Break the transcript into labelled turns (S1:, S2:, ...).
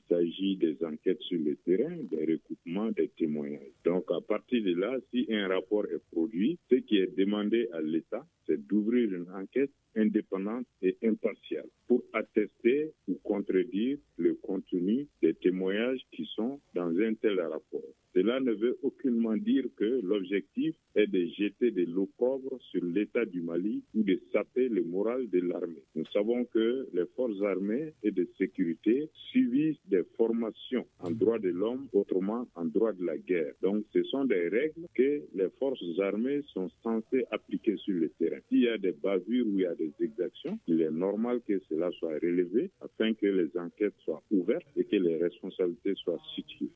S1: s'agit des enquêtes sur le terrain, des recoupements, des témoignages. Donc, à partir de là, si un rapport est produit, ce qui est demandé à l'État, c'est d'ouvrir une enquête indépendante et impartiale pour attester ou contredire le contenu des témoignages qui sont dans un tel rapport. Cela ne veut aucunement dire que l'objectif est de jeter de l'opprobre sur l'État du Mali ou de saper le moral de l'armée. Nous savons que les forces armées et de sécurité suivent des formations en droit de l'homme, autrement en droit de la guerre. Donc ce sont des règles que les forces armées sont censées appliquer sur le terrain. S'il y a des bavures ou il y a des exactions, il est normal que cela soit relevé afin que les enquêtes soient ouvertes et que les responsabilités soient situées.